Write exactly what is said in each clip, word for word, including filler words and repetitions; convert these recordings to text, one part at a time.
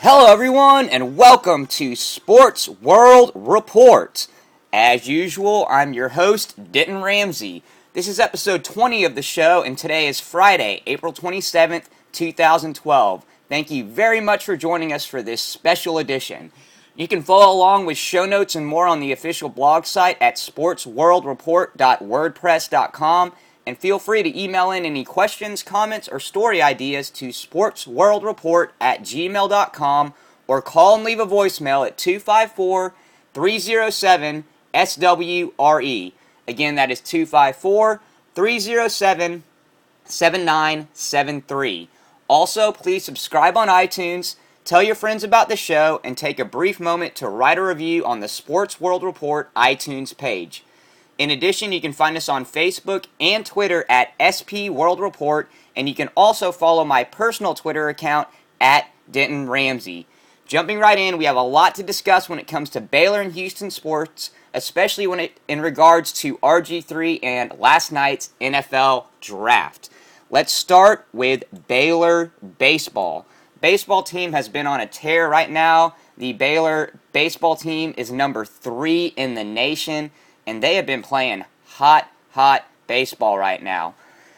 Hello everyone and welcome to Sports World Report. As usual, I'm your host, Denton Ramsey. This is episode twenty of the show and today is Friday, April twenty-seventh, two thousand twelve. Thank you very much for joining us for this special edition. You can follow along with show notes and more on the official blog site at sports world report dot wordpress dot com. And feel free to email in any questions, comments, or story ideas to sportsworldreport at gmail dot com or call and leave a voicemail at two five four, three oh seven, S W R E. Again, that is two five four, three oh seven, seven nine seven three. Also, please subscribe on iTunes, tell your friends about the show, and take a brief moment to write a review on the Sports World Report iTunes page. In addition, you can find us on Facebook and Twitter at S P World Report, and you can also follow my personal Twitter account at Denton Ramsey. Jumping right in, we have a lot to discuss when it comes to Baylor and Houston sports, especially when it in regards to R G three and last night's N F L draft. Let's start with Baylor baseball. Baseball team has been on a tear right now. The Baylor baseball team is number three in the nation, and they have been playing hot, hot baseball right now.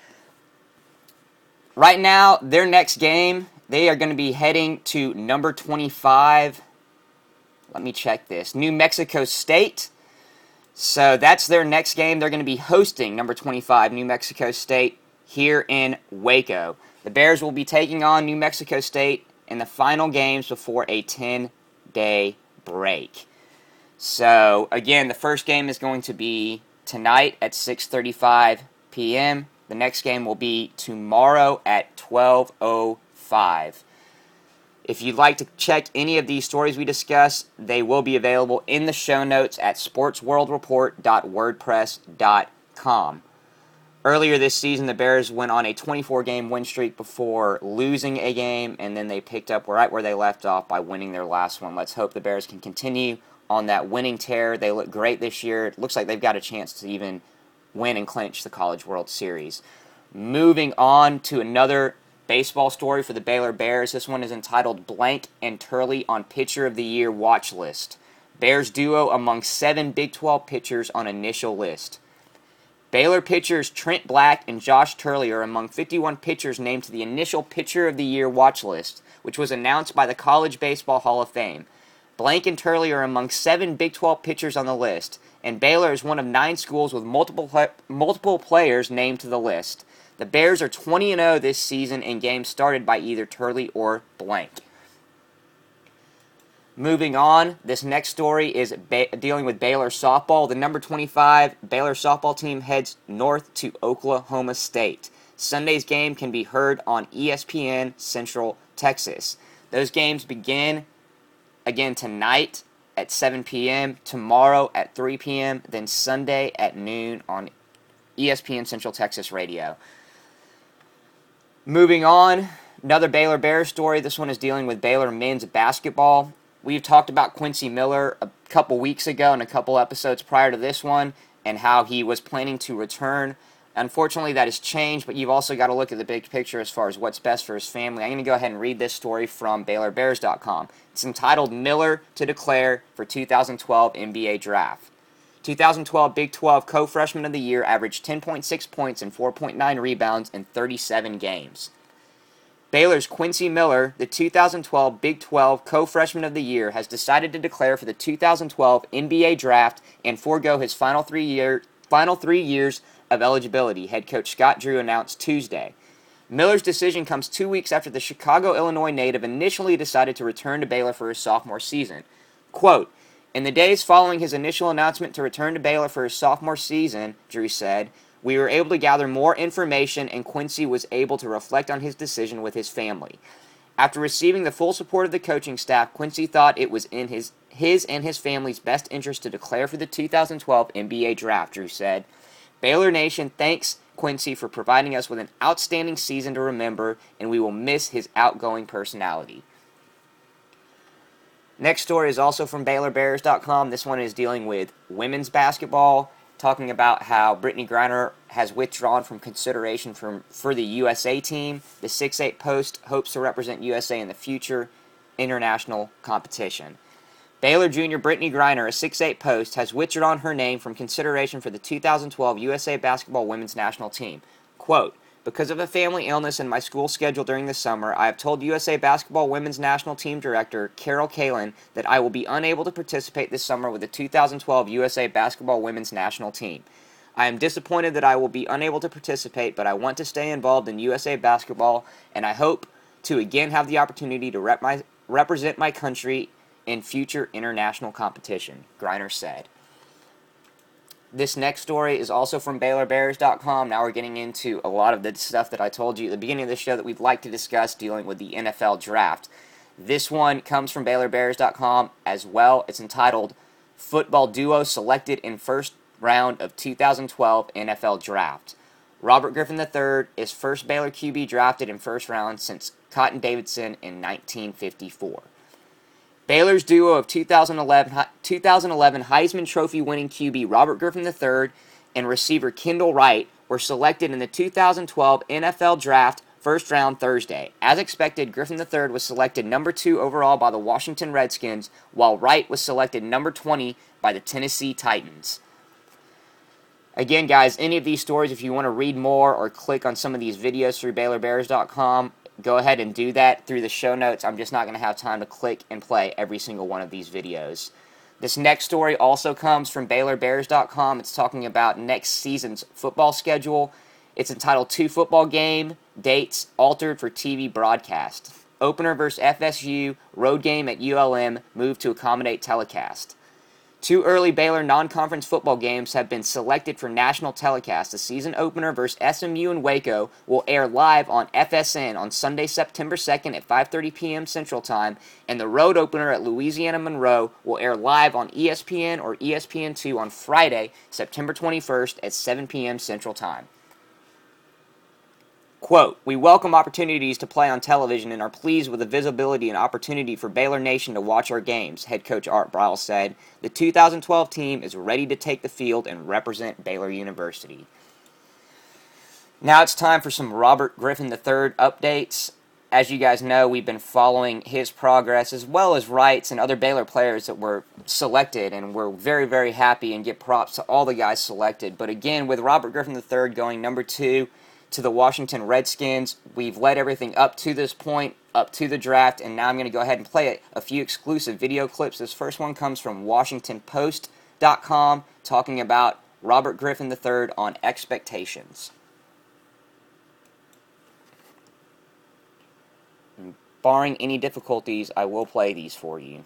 Right now, their next game, they are going to be heading to number twenty-five. Let me check this. New Mexico State. So that's their next game. They're going to be hosting number twenty-five, New Mexico State, here in Waco. The Bears will be taking on New Mexico State in the final games before a ten-day break. So, again, the first game is going to be tonight at six thirty-five p.m. The next game will be tomorrow at twelve oh five. If you'd like to check any of these stories we discuss, they will be available in the show notes at sports world report dot wordpress dot com. Earlier this season, the Bears went on a twenty-four game win streak before losing a game, and then they picked up right where they left off by winning their last one. Let's hope the Bears can continue on that winning tear. They look great this year. It looks like they've got a chance to even win and clinch the College World Series. Moving on to another baseball story for the Baylor Bears. This one is entitled Blank and Turley on Pitcher of the Year Watch List. Bears duo among seven Big twelve pitchers on initial list. Baylor pitchers Trent Black and Josh Turley are among fifty-one pitchers named to the initial Pitcher of the Year watch list, which was announced by the College Baseball Hall of Fame. Blank and Turley are among seven Big twelve pitchers on the list, and Baylor is one of nine schools with multiple multiple players named to the list. The Bears are twenty and oh this season in games started by either Turley or Blank. Moving on, this next story is ba- dealing with Baylor softball. The number twenty-five Baylor softball team heads north to Oklahoma State. Sunday's game can be heard on E S P N Central Texas. Those games begin again tonight at seven p.m., tomorrow at three p.m., then Sunday at noon on E S P N Central Texas Radio. Moving on, another Baylor Bears story. This one is dealing with Baylor men's basketball. We've talked about Quincy Miller a couple weeks ago and a couple episodes prior to this one and how he was planning to return. Unfortunately, that has changed, but you've also got to look at the big picture as far as what's best for his family. I'm going to go ahead and read this story from Baylor Bears dot com. It's entitled Miller to Declare for two thousand twelve N B A Draft. twenty twelve Big twelve Co-Freshman of the Year averaged ten point six points and four point nine rebounds in thirty-seven games. Baylor's Quincy Miller, the two thousand twelve Big twelve Co-Freshman of the Year, has decided to declare for the two thousand twelve N B A Draft and forego his final three year final three years of eligibility, head coach Scott Drew announced Tuesday. Miller's decision comes two weeks after the Chicago, Illinois native initially decided to return to Baylor for his sophomore season. Quote, "In the days following his initial announcement to return to Baylor for his sophomore season," Drew said, "we were able to gather more information and Quincy was able to reflect on his decision with his family. After receiving the full support of the coaching staff, Quincy thought it was in his, his and his family's best interest to declare for the two thousand twelve N B A Draft," Drew said. "Baylor Nation thanks Quincy for providing us with an outstanding season to remember, and we will miss his outgoing personality." Next story is also from Baylor Bears dot com. This one is dealing with women's basketball, talking about how Brittany Griner has withdrawn from consideration from, for the U S A team. The six eight Post hopes to represent U S A in the future. international competition. Baylor junior Brittany Griner, a six eight post, has withdrawn her name from consideration for the two thousand twelve U S A Basketball Women's National Team. Quote, because of a family illness and my school schedule during the summer, I have told U S A Basketball Women's National Team Director Carol Kalin that I will be unable to participate this summer with the two thousand twelve U S A Basketball Women's National Team. I am disappointed that I will be unable to participate, but I want to stay involved in U S A Basketball, and I hope to again have the opportunity to rep my, represent my country in future international competition, Griner said. This next story is also from Baylor Bears dot com. Now we're getting into a lot of the stuff that I told you at the beginning of the show that we'd like to discuss dealing with the N F L Draft. This one comes from Baylor Bears dot com as well. It's entitled, Football Duo Selected in First Round of two thousand twelve N F L Draft. Robert Griffin the third is first Baylor Q B drafted in first round since Cotton Davidson in nineteen fifty-four. Baylor's duo of two thousand eleven Heisman Trophy winning Q B Robert Griffin the third and receiver Kendall Wright were selected in the two thousand twelve N F L Draft first round Thursday. As expected, Griffin the third was selected number two overall by the Washington Redskins, while Wright was selected number twenty by the Tennessee Titans. Again, guys, any of these stories, if you want to read more or click on some of these videos through Baylor Bears dot com, go ahead and do that through the show notes. I'm just not going to have time to click and play every single one of these videos. This next story also comes from Baylor Bears dot com. It's talking about next season's football schedule. It's entitled Two Football Game Dates Altered for T V Broadcast. Opener versus F S U, road game at U L M, moved to accommodate telecast. Two early Baylor non-conference football games have been selected for national telecast. The season opener versus S M U in Waco will air live on F S N on Sunday, September second at five thirty p.m. Central Time, and the road opener at Louisiana Monroe will air live on E S P N or E S P N two on Friday, September twenty-first at seven p.m. Central Time. Quote, we welcome opportunities to play on television and are pleased with the visibility and opportunity for Baylor Nation to watch our games, head coach Art Briles said. The two thousand twelve team is ready to take the field and represent Baylor University. Now it's time for some Robert Griffin the third updates. As you guys know, we've been following his progress as well as Wright's and other Baylor players that were selected, and we're very, very happy and give props to all the guys selected. But again, with Robert Griffin the third going number two, to the Washington Redskins. We've led everything up to this point, up to the draft, and now I'm going to go ahead and play a few exclusive video clips. This first one comes from Washington Post dot com, talking about Robert Griffin the third on expectations. And barring any difficulties, I will play these for you.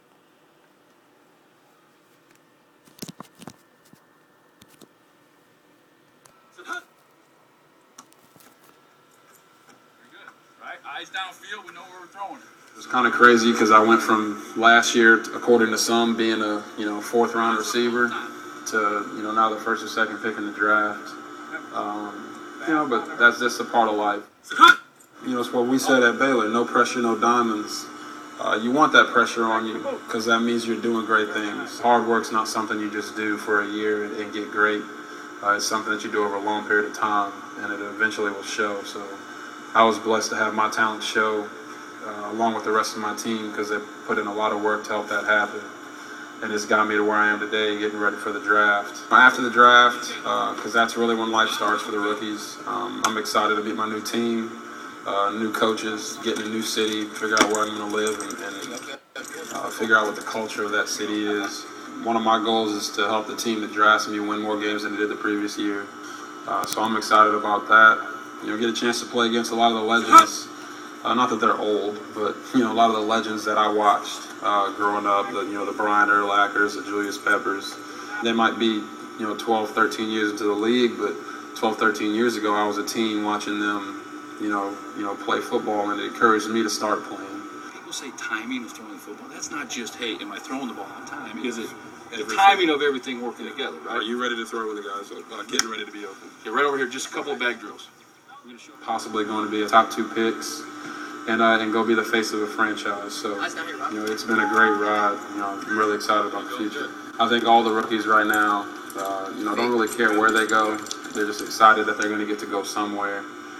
Eyes downfield, we know where we're throwing it. It was kind of crazy because I went from last year, according to some, being a you know fourth round receiver to you know now the first or second pick in the draft. Um, you know, but that's just a part of life. You know, it's what we said at Baylor: no pressure, no diamonds. Uh, you want that pressure on you because that means you're doing great things. Hard work's not something you just do for a year and, and get great. Uh, it's something that you do over a long period of time, and it eventually will show. So I was blessed to have my talent show uh, along with the rest of my team because they put in a lot of work to help that happen. And it's got me to where I am today, getting ready for the draft. After the draft, because uh, that's really when life starts for the rookies, um, I'm excited to meet my new team, uh, new coaches, get in a new city, figure out where I'm going to live, and, and uh, figure out what the culture of that city is. One of my goals is to help the team that drafts me win more games than they did the previous year. Uh, so I'm excited about that. You know, get a chance to play against a lot of the legends. Uh, not that they're old, but you know, a lot of the legends that I watched uh, growing up. The you know, the Brian Urlachers, the Julius Peppers. They might be you know twelve, thirteen years into the league, but twelve, thirteen years ago, I was a teen watching them, you know, you know, play football, and it encouraged me to start playing. People say timing of throwing the football. That's not just, hey, am I throwing the ball on time? Is it the timing of everything working together, right? Are you ready to throw with the guys? Uh, getting ready to be open. Okay, right over here, just a couple of bag drills. Possibly going to be a top two picks, and uh, and go be the face of a franchise. So you know, it's been a great ride. You know, I'm really excited about the future. I think all the rookies right now, uh, you know, don't really care where they go. They're just excited that they're going to get to go somewhere.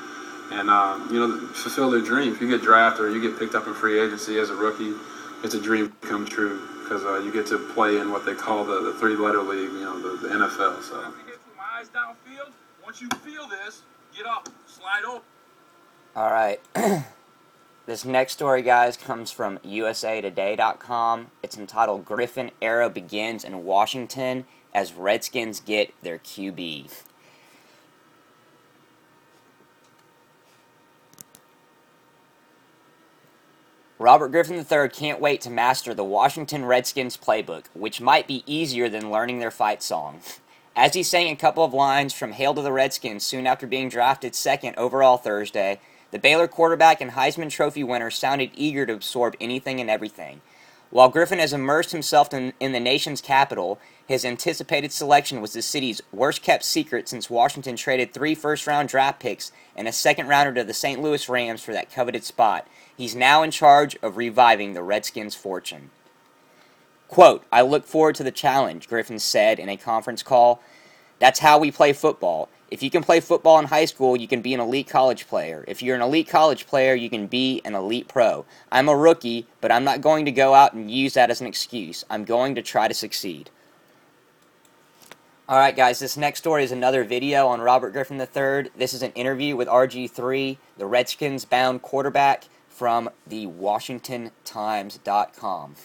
and uh, you know, fulfill their dream. If you get drafted or you get picked up in free agency as a rookie, it's a dream come true because uh, you get to play in what they call the, the three-letter league, you know, the, the N F L. So. My eyes downfield. Once you feel this, get up, slide over. All right. This next story, guys, comes from U S A Today dot com. It's entitled "Griffin Era Begins in Washington as Redskins Get Their Q B." Robert Griffin the third can't wait to master the Washington Redskins playbook, which might be easier than learning their fight song. As he sang a couple of lines from "Hail to the Redskins" soon after being drafted second overall Thursday, the Baylor quarterback and Heisman Trophy winner sounded eager to absorb anything and everything. While Griffin has immersed himself in, in the nation's capital, his anticipated selection was the city's worst-kept secret since Washington traded three first-round draft picks and a second-rounder to the Saint Louis Rams for that coveted spot. He's now in charge of reviving the Redskins' fortune. Quote, "I look forward to the challenge," Griffin said in a conference call. "That's how we play football. If you can play football in high school, you can be an elite college player. If you're an elite college player, you can be an elite pro. I'm a rookie, but I'm not going to go out and use that as an excuse. I'm going to try to succeed." Alright guys, this next story is another video on Robert Griffin the third. This is an interview with R G three, the Redskins-bound quarterback, from the Washington Times dot com.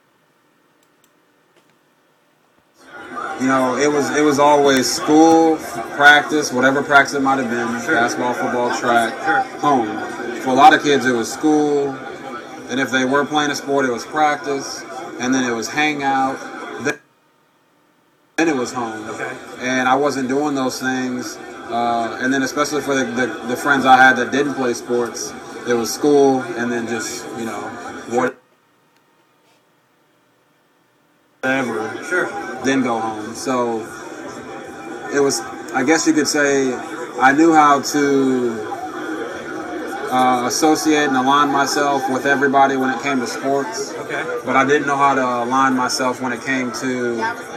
You know, it was it was always school, practice, whatever practice it might have been, sure. Basketball, football, track, sure. Home. For a lot of kids, it was school, and if they were playing a sport, it was practice, and then it was hangout, then, then it was home. Okay. And I wasn't doing those things, uh, and then especially for the, the, the friends I had that didn't play sports, it was school, and then just, you know, what. Whatever, sure. Then go home. So it was, I guess you could say, I knew how to uh, associate and align myself with everybody when it came to sports. Okay. But I didn't know how to align myself when it came to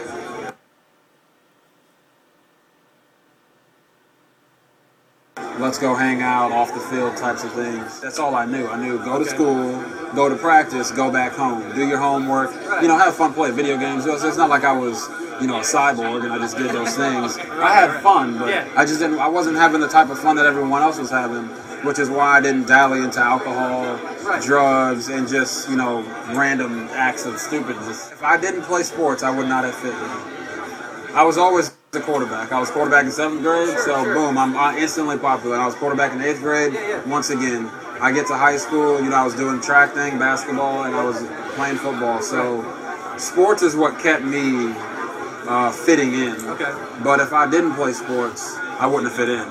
let's go hang out off the field types of things. That's all I knew. I knew go to okay. school, go to practice, go back home, do your homework, you know, have fun, play video games. It's not like I was, you know, a cyborg and I just did those things. I had fun, but I just didn't, I wasn't having the type of fun that everyone else was having, which is why I didn't dally into alcohol, drugs, and just, you know, random acts of stupidness. If I didn't play sports, I would not have fit in. I was always a quarterback. I was quarterback in seventh grade, sure, so sure. boom, I'm instantly popular. I was quarterback in eighth grade. Yeah, yeah. Once again, I get to high school, you know, I was doing track thing, basketball, and I was playing football. So sports is what kept me uh, fitting in. Okay. But if I didn't play sports, I wouldn't have fit in.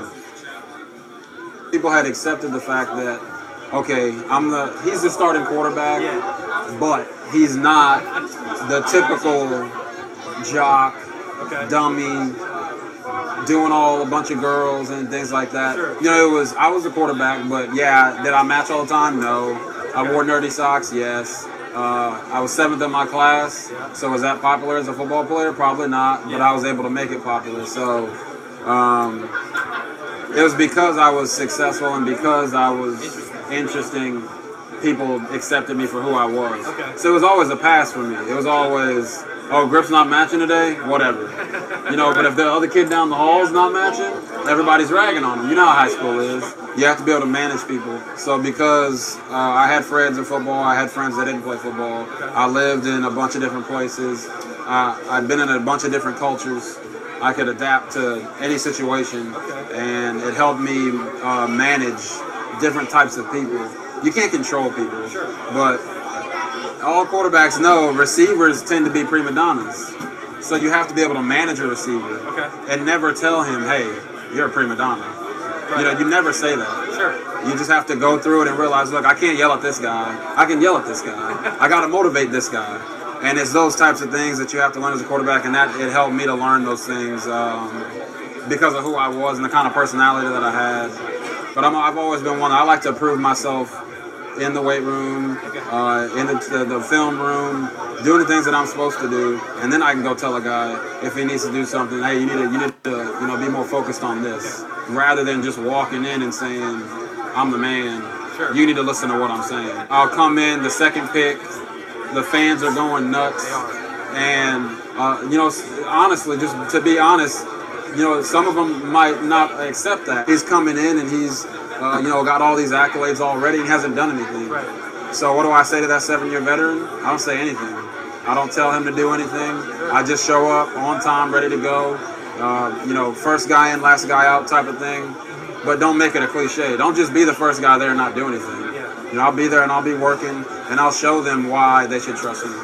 People had accepted the fact that, okay, I'm the he's the starting quarterback, yeah. but he's not the typical jock. Okay. Dummy, doing all a bunch of girls and things like that. Sure. You know, it was I was a quarterback, but yeah, did I match all the time? No. I wore nerdy socks, yes. Uh, I was seventh in my class, yeah. so was that popular as a football player? Probably not, but yeah. I was able to make it popular. So um, it was because I was successful and because I was interesting. People accepted me for who I was. Okay. So it was always a pass for me. It was always, oh, Grip's not matching today? Whatever. You know, but if the other kid down the hall is not matching, everybody's ragging on him. You know how high school is. You have to be able to manage people. So because uh, I had friends in football, I had friends that didn't play football. I lived in a bunch of different places. Uh, I'd been in a bunch of different cultures. I could adapt to any situation, and it helped me uh, manage different types of people. You can't control people, sure. but all quarterbacks know receivers tend to be prima donnas. So you have to be able to manage a receiver okay. and never tell him, hey, you're a prima donna. Right. You know, you never say that. Sure. You just have to go through it and realize, look, I can't yell at this guy. I can yell at this guy. I got to motivate this guy. And it's those types of things that you have to learn as a quarterback, and that it helped me to learn those things um, because of who I was and the kind of personality that I had. But I'm, I've always been one, I like to prove myself in the weight room, uh, in the, the, the film room, doing the things that I'm supposed to do, and then I can go tell a guy if he needs to do something. Hey, you need to, you need to, you know, be more focused on this, rather than just walking in and saying, I'm the man. Sure. You need to listen to what I'm saying. I'll come in the second pick. The fans are going nuts. They are. And, uh, you know, honestly, just to be honest, you know, some of them might not accept that. He's coming in and he's, uh, you know, got all these accolades already and hasn't done anything. Right. So what do I say to that seven-year veteran? I don't say anything. I don't tell him to do anything. I just show up on time, ready to go. Uh, you know, first guy in, last guy out type of thing. But don't make it a cliche. Don't just be the first guy there and not do anything. You know, I'll be there and I'll be working, and I'll show them why they should trust me.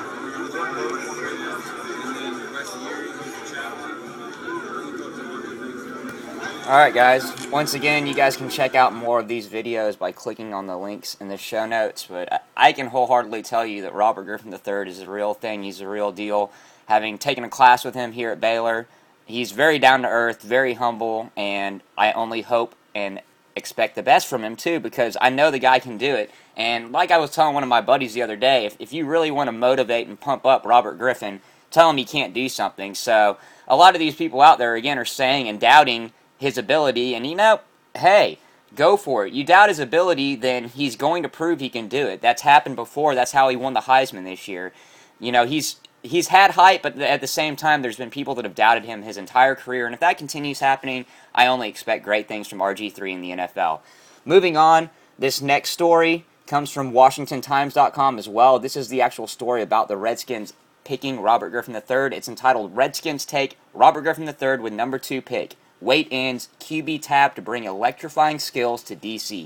Alright guys, once again, you guys can check out more of these videos by clicking on the links in the show notes, but I can wholeheartedly tell you that Robert Griffin the third is a real thing. He's a real deal. Having taken a class with him here at Baylor, he's very down to earth, very humble, and I only hope and expect the best from him too, because I know the guy can do it. And like I was telling one of my buddies the other day, if, if you really want to motivate and pump up Robert Griffin, tell him he can't do something. So a lot of these people out there, again, are saying and doubting his ability, and you know, hey, go for it. You doubt his ability, then he's going to prove he can do it. That's happened before. That's how he won the Heisman this year. You know, he's he's had hype, but at the same time, there's been people that have doubted him his entire career, and if that continues happening, I only expect great things from R G three in the N F L. Moving on, this next story comes from Washington Times dot com as well. This is the actual story about the Redskins picking Robert Griffin the third. It's entitled, Redskins Take Robert Griffin the third with number two pick. Wait ends, Q B tap to bring electrifying skills to D C.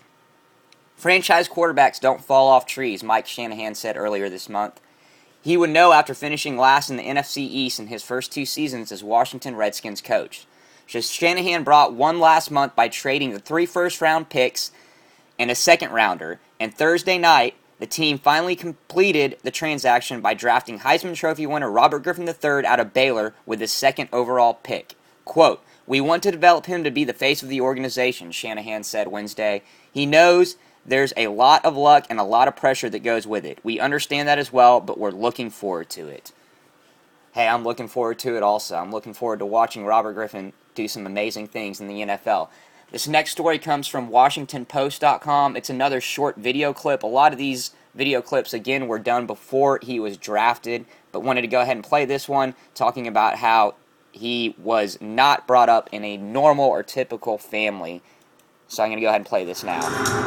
Franchise quarterbacks don't fall off trees, Mike Shanahan said earlier this month. He would know after finishing last in the N F C East in his first two seasons as Washington Redskins coach. Shanahan brought one last month by trading the three first-round picks and a second-rounder, and Thursday night, the team finally completed the transaction by drafting Heisman Trophy winner Robert Griffin the third out of Baylor with the second overall pick. Quote, "We want to develop him to be the face of the organization," Shanahan said Wednesday. "He knows there's a lot of luck and a lot of pressure that goes with it. We understand that as well, but we're looking forward to it." Hey, I'm looking forward to it also. I'm looking forward to watching Robert Griffin do some amazing things in the N F L. This next story comes from Washington Post dot com. It's another short video clip. A lot of these video clips, again, were done before he was drafted, but wanted to go ahead and play this one, talking about how he was not brought up in a normal or typical family. So I'm going to go ahead and play this now.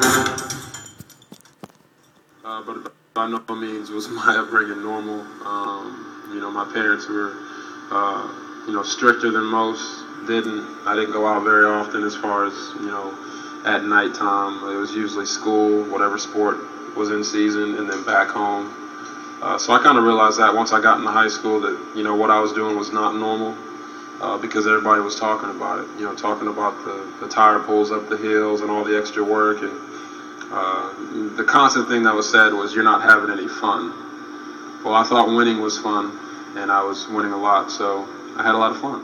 Uh, but by no means was my upbringing normal. Um, you know, my parents were, uh, you know, stricter than most. Didn't I didn't go out very often as far as, you know, at nighttime. It was usually school, whatever sport was in season, and then back home. Uh, so I kind of realized that once I got into high school that, you know, what I was doing was not normal. Uh, because everybody was talking about it, you know, talking about the, the tire pulls up the hills and all the extra work, and uh, the constant thing that was said was, "You're not having any fun." Well, I thought winning was fun, and I was winning a lot, so I had a lot of fun.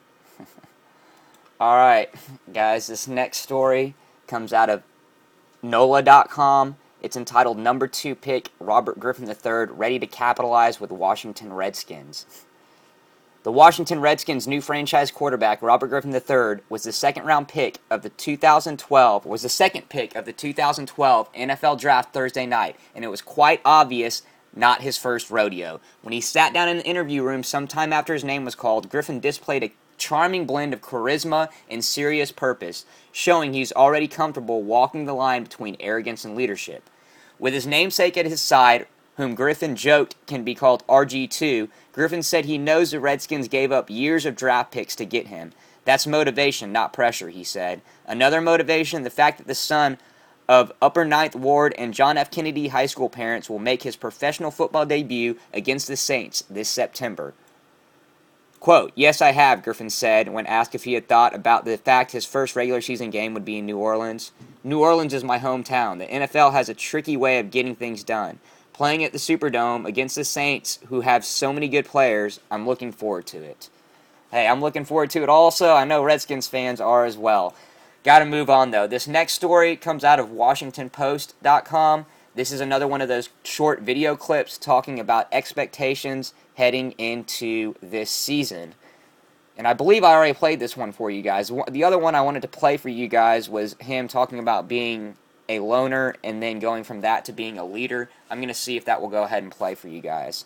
All right, guys, this next story comes out of N O L A dot com. It's entitled, Number Two Pick, Robert Griffin the third, Ready to Capitalize with Washington Redskins. The Washington Redskins' new franchise quarterback, Robert Griffin the third, was the second-round pick of the two thousand twelve, was the second pick of the two thousand twelve N F L Draft Thursday night, and it was quite obvious not his first rodeo. When he sat down in the interview room sometime after his name was called, Griffin displayed a charming blend of charisma and serious purpose, showing he's already comfortable walking the line between arrogance and leadership. With his namesake at his side, whom Griffin joked can be called R G two, Griffin said he knows the Redskins gave up years of draft picks to get him. That's motivation, not pressure, he said. Another motivation, the fact that the son of Upper Ninth Ward and John F. Kennedy High School parents will make his professional football debut against the Saints this September. Quote, "Yes, I have," Griffin said when asked if he had thought about the fact his first regular season game would be in New Orleans. "New Orleans is my hometown. The N F L has a tricky way of getting things done. Playing at the Superdome against the Saints, who have so many good players, I'm looking forward to it." Hey, I'm looking forward to it also. I know Redskins fans are as well. Got to move on, though. This next story comes out of Washington Post dot com. This is another one of those short video clips talking about expectations heading into this season. And I believe I already played this one for you guys. The other one I wanted to play for you guys was him talking about being a loner and then going from that to being a leader. I'm going to see if that will go ahead and play for you guys.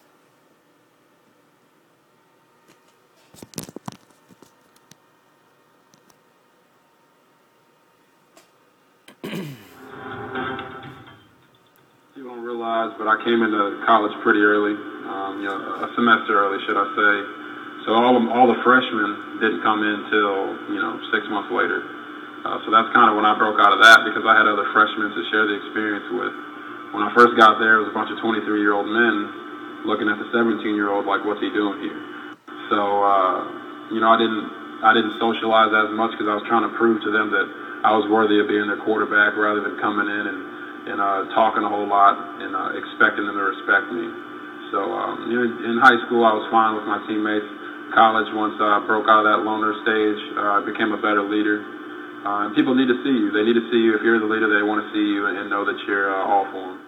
You don't realize, but I came into college pretty early, um, you know, a semester early, should I say. So all of, all the freshmen didn't come in till, you know, six months later. Uh, so that's kind of when I broke out of that, because I had other freshmen to share the experience with. When I first got there, it was a bunch of twenty-three-year-old men looking at the seventeen-year-old like, what's he doing here? So, uh, you know, I didn't I didn't socialize as much because I was trying to prove to them that I was worthy of being their quarterback rather than coming in and, and uh, talking a whole lot and uh, expecting them to respect me. So, um, you know, in high school, I was fine with my teammates. College, once I broke out of that loner stage, uh, I became a better leader. Uh, and people need to see you. They need to see you. If you're the leader, they want to see you and, and know that you're uh, all for them.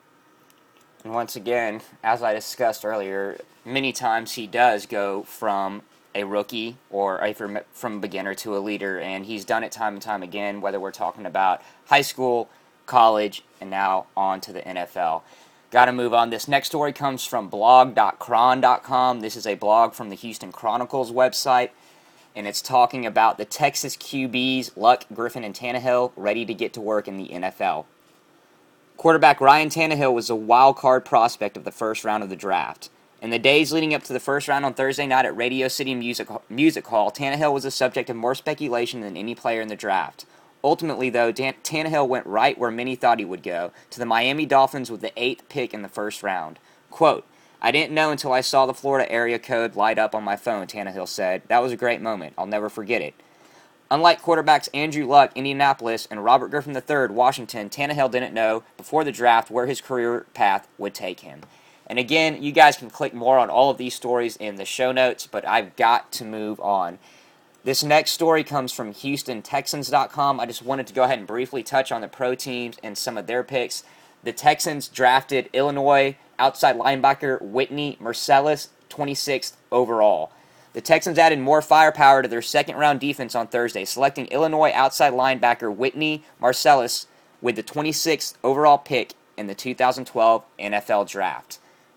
And once again, as I discussed earlier, many times he does go from a rookie or a, from, from beginner to a leader, and he's done it time and time again, whether we're talking about high school, college, and now on to the N F L. Got to move on. This next story comes from blog dot cron dot com. This is a blog from the Houston Chronicles website, and it's talking about the Texas Q Bs, Luck, Griffin, and Tannehill, ready to get to work in the N F L. Quarterback Ryan Tannehill was a wild card prospect of the first round of the draft. In the days leading up to the first round on Thursday night at Radio City Music, Music Hall, Tannehill was the subject of more speculation than any player in the draft. Ultimately, though, Dan- Tannehill went right where many thought he would go, to the Miami Dolphins with the eighth pick in the first round. Quote, "I didn't know until I saw the Florida area code light up on my phone," Tannehill said. "That was a great moment. I'll never forget it." Unlike quarterbacks Andrew Luck, Indianapolis, and Robert Griffin the third, Washington, Tannehill didn't know before the draft where his career path would take him. And again, you guys can click more on all of these stories in the show notes, but I've got to move on. This next story comes from Houston Texans dot com. I just wanted to go ahead and briefly touch on the pro teams and some of their picks. The Texans drafted Illinois outside linebacker Whitney Mercilus, twenty-sixth overall. The Texans added more firepower to their second-round defense on Thursday, selecting Illinois outside linebacker Whitney Mercilus with the twenty-sixth overall pick in the two thousand twelve N F L Draft.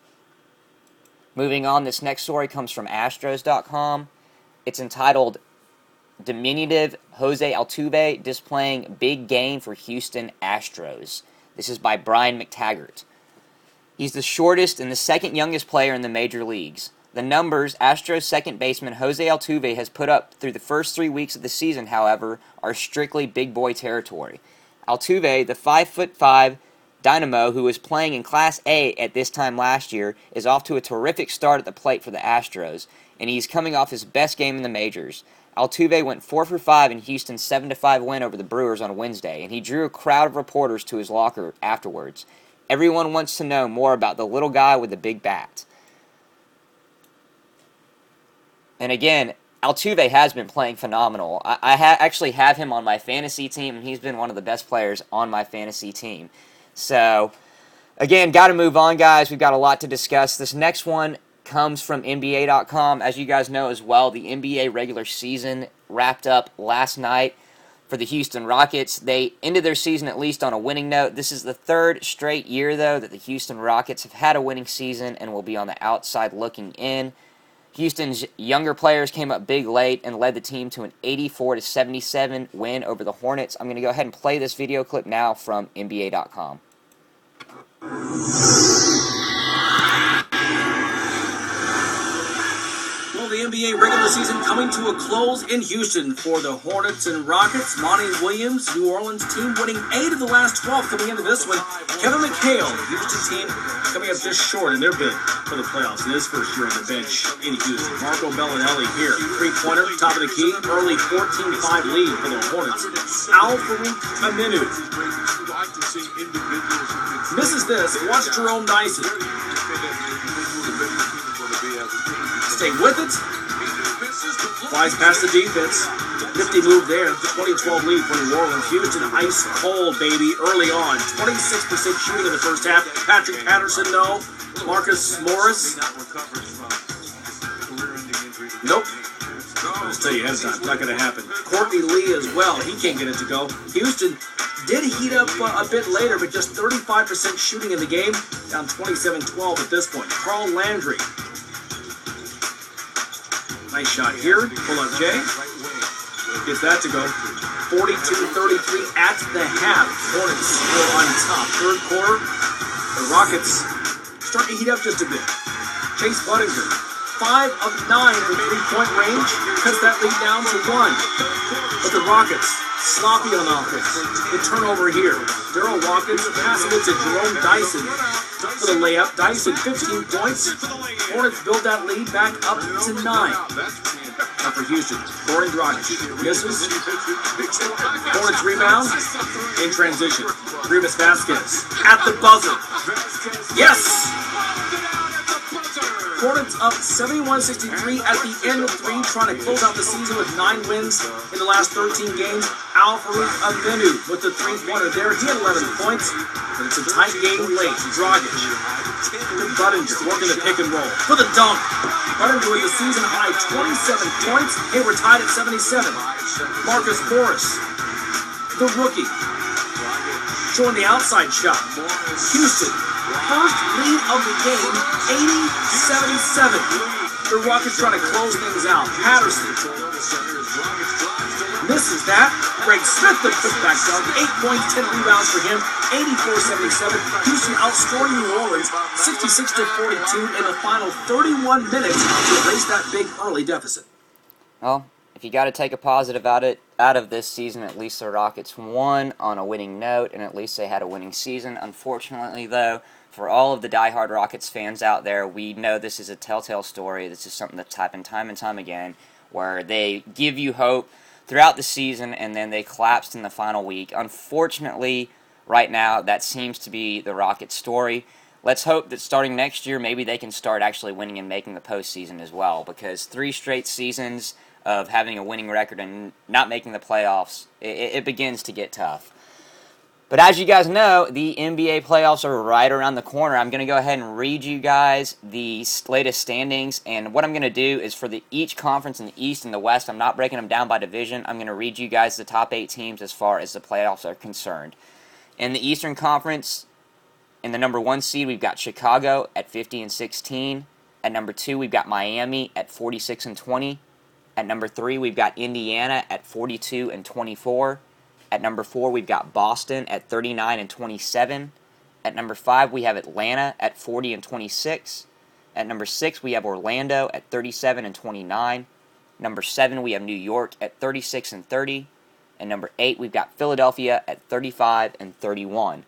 Moving on, this next story comes from Astros dot com. It's entitled, "Diminutive Jose Altuve Displaying Big Game for Houston Astros." This is by Brian McTaggart. He's the shortest and the second youngest player in the major leagues. The numbers Astros second baseman Jose Altuve has put up through the first three weeks of the season, however, are strictly big boy territory. Altuve, the five foot five Dynamo, who was playing in Class A at this time last year, is off to a terrific start at the plate for the Astros, and he's coming off his best game in the majors. Altuve went four for five in Houston's seven to five win over the Brewers on Wednesday, and he drew a crowd of reporters to his locker afterwards. Everyone wants to know more about the little guy with the big bat. And again, Altuve has been playing phenomenal. I, I ha- actually have him on my fantasy team, and he's been one of the best players on my fantasy team. So, again, got to move on, guys. We've got a lot to discuss. This next one comes from N B A dot com. As you guys know as well, the N B A regular season wrapped up last night for the Houston Rockets. They ended their season at least on a winning note. This is the third straight year, though, that the Houston Rockets have had a winning season and will be on the outside looking in. Houston's younger players came up big late and led the team to an eighty-four to seventy-seven win over the Hornets. I'm going to go ahead and play this video clip now from N B A dot com. Well, the N B A regular season coming to a close in Houston for the Hornets and Rockets. Monty Williams, New Orleans team, winning eight of the last twelve coming into this one. Kevin McHale, Houston team, coming up just short in their bid for the playoffs in his first year on the bench in Houston. Marco Bellinelli here, three-pointer, top of the key, early fourteen five lead for the Hornets. Al-Farouq Aminu misses this. Watch Jerome Dyson. Stay with it. Flies past the defense. Nifty move there. twenty twelve lead for New Orleans. Houston ice cold, baby, early on. twenty-six percent shooting in the first half. Patrick Patterson, no. Marcus Morris. Nope. Just tell you ahead of time, it's not going to happen. Courtney Lee as well. He can't get it to go. Houston did heat up uh, a bit later, but just thirty-five percent shooting in the game. Down twenty-seven twelve at this point. Carl Landry. Nice shot here. Pull up Jay. Gets that to go. forty-two thirty-three at the half. Hornets still on top. Third quarter. The Rockets starting to heat up just a bit. Chase Budinger, five of nine from three-point range, cuts that lead down to one. But the Rockets, sloppy on offense. The turnover here. Darryl Watkins passing it to Jerome Dyson for the layup. Dyson, fifteen points. Hornets build that lead back up to nine. Now for Houston, Goran Dragic misses. Hornets rebound in transition. Rivas Vasquez at the buzzer. Yes! Hornets up seventy-one sixty-three at the end of three, trying to close out the season with nine wins in the last thirteen games. Al-Farouq Aminu with the three-pointer there. He had eleven points, but it's a tight game late. Dragic to Budinger working the pick and roll for the dunk. Budinger with the season-high twenty-seven points. Hey, we're tied at seventy-seven. Marcus Morris, the rookie, showing the outside shot. Houston, first lead of the game, eighty seventy-seven. The Rockets trying to close things out. Patterson misses that. Greg Smith, the putback dunk. Eight points, ten rebounds for him. eighty-four seventy-seven. Houston outscoring New Orleans sixty-six to forty-two in the final thirty-one minutes to erase that big early deficit. Well, if you got to take a positive out of, out of this season, at least the Rockets won on a winning note, and at least they had a winning season. Unfortunately, though, for all of the diehard Rockets fans out there, we know this is a telltale story. This is something that's happened time and time again, where they give you hope throughout the season, and then they collapsed in the final week. Unfortunately, right now, that seems to be the Rockets' story. Let's hope that starting next year, maybe they can start actually winning and making the postseason as well, because three straight seasons of having a winning record and not making the playoffs, it, it begins to get tough. But as you guys know, the N B A playoffs are right around the corner. I'm going to go ahead and read you guys the latest standings, and what I'm going to do is for the each conference in the East and the West, I'm not breaking them down by division. I'm going to read you guys the top eight teams as far as the playoffs are concerned. In the Eastern Conference, in the number one seed, we've got Chicago at fifty and sixteen. At number two, we've got Miami at forty-six and twenty. At number three, we've got Indiana at forty-two and twenty-four. At number four, we've got Boston at thirty-nine and twenty-seven. At number five, we have Atlanta at forty and twenty-six. At number six, we have Orlando at thirty-seven and twenty-nine. Number seven, we have New York at thirty-six and thirty. And number eight, we've got Philadelphia at thirty-five and thirty-one.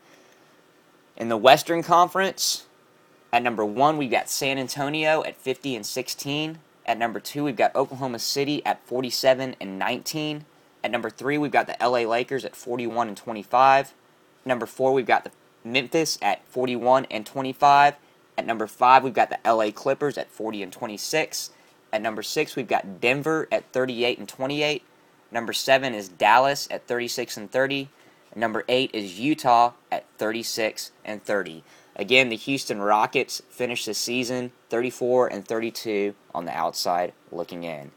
In the Western Conference, at number one, we've got San Antonio at fifty and sixteen. At number two, we've got Oklahoma City at forty-seven and nineteen. At number three, we've got the L A Lakers at forty-one and twenty-five. Number four, we've got the Memphis at forty-one and twenty-five. At number five, we've got the L A Clippers at forty and twenty-six. At number six, we've got Denver at thirty-eight and twenty-eight. Number seven is Dallas at thirty-six and thirty. And number eight is Utah at thirty-six and thirty. Again, the Houston Rockets finished the season thirty-four and thirty-two on the outside looking in.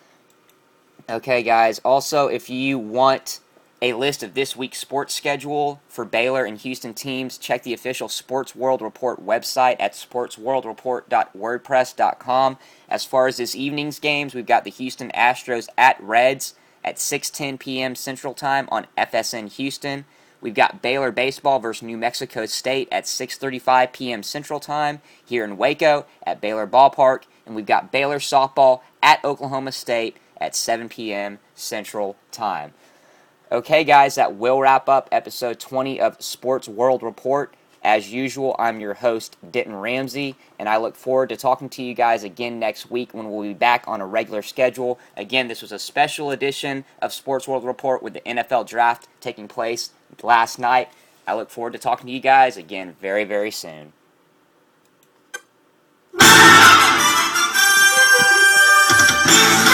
Okay, guys, also, if you want a list of this week's sports schedule for Baylor and Houston teams, check the official Sports World Report website at sports world report dot wordpress dot com. As far as this evening's games, we've got the Houston Astros at Reds at six ten p.m. Central Time on F S N Houston. We've got Baylor baseball versus New Mexico State at six thirty-five p.m. Central Time here in Waco at Baylor Ballpark. And we've got Baylor softball at Oklahoma State at seven p.m. Central Time. Okay, guys, that will wrap up episode twenty of Sports World Report. As usual, I'm your host, Denton Ramsey, and I look forward to talking to you guys again next week when we'll be back on a regular schedule. Again, this was a special edition of Sports World Report with the N F L Draft taking place last night. I look forward to talking to you guys again very, very soon. Yeah.